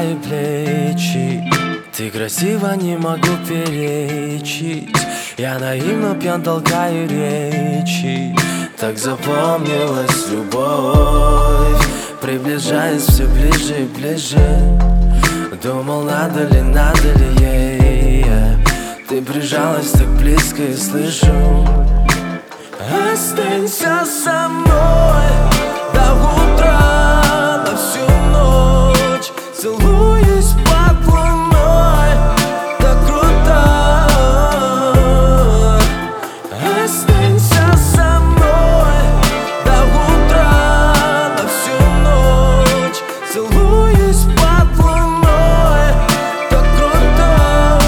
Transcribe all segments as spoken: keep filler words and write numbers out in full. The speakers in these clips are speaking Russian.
твои плечи. Ты красива, не могу перечить. Я наивно пьян, толкаю речи. Так запомнилась любовь, приближаясь все ближе и ближе. Думал, надо ли, надо ли ей. Ты прижалась так близко и слышу: останься со мной до утра, на всю ночь, целуюсь под луной. Так круто. Останься со мной до утра, на всю ночь, целуюсь под луной. Так круто,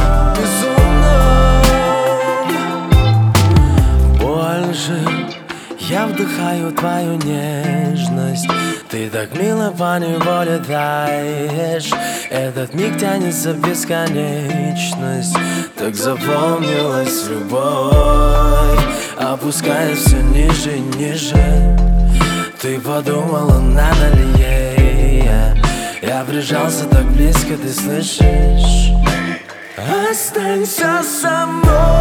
безумно. Больше я вдыхаю твою нежность. Ты так мило поневоле таешь. Этот миг тянется в бесконечность. Так запомнилась любовь, опускаясь все ниже и ниже. Ты подумала, надо ли ей. Я прижался так близко, ты слышишь? Останься со мной